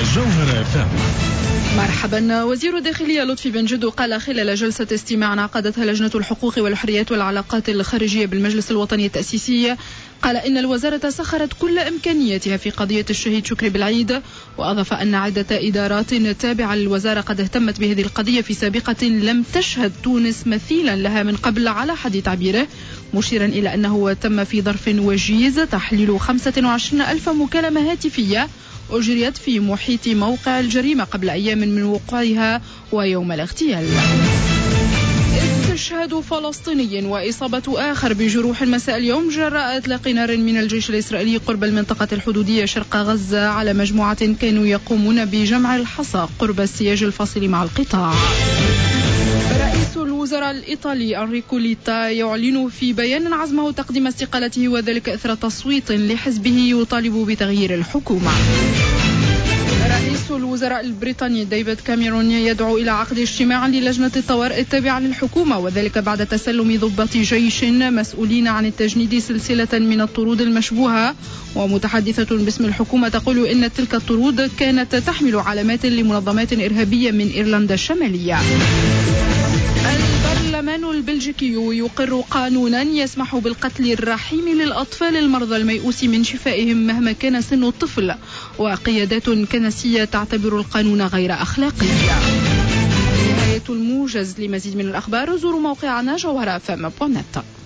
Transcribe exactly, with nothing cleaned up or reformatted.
جوهرة اف ام. مرحبا. وزير الداخلية لطفي بن جدو قال خلال جلسة استماع عقدتها لجنة الحقوق والحريات والعلاقات الخارجية بالمجلس الوطني التأسيسي، قال إن الوزارة سخرت كل إمكانياتها في قضية الشهيد شكري بالعيد، وأضاف أن عدة إدارات تابعة للوزارة قد اهتمت بهذه القضية في سابقة لم تشهد تونس مثيلا لها من قبل على حد تعبيره، مشيرا إلى أنه تم في ظرف وجيز تحليل خمسة وعشرين ألف مكالمة هاتفية أجريت في محيط موقع الجريمة قبل أيام من وقوعها ويوم الاغتيال. استشهاد فلسطيني وإصابة آخر بجروح مساء اليوم جراء إطلاق نار من الجيش الإسرائيلي قرب المنطقة الحدودية شرق غزة على مجموعة كانوا يقومون بجمع الحصى قرب السياج الفاصل مع القطاع. رئيس الوزراء الإيطالي أنريكو ليتا يعلن في بيان عزمه تقديم استقالته، وذلك إثر تصويت لحزبه يطالب بتغيير الحكومة. رئيس الوزراء البريطاني ديفيد كاميرون يدعو إلى عقد اجتماع للجنة الطوارئ التابعة للحكومة، وذلك بعد تسلم ضباط جيش مسؤولين عن التجنيد سلسلة من الطرود المشبوهة. ومتحدثة باسم الحكومة تقول إن تلك الطرود كانت تحمل علامات لمنظمات إرهابية من إيرلندا الشمالية. البرلمان البلجيكي يقر قانونا يسمح بالقتل الرحيم للأطفال المرضى الميؤوس من شفائهم مهما كان سن الطفل، وقيادات كنسية تعتبر القانون غير أخلاقي. نهاية الموجز. لمزيد من الأخبار زوروا موقعنا جوهرة اف ام دوت نت.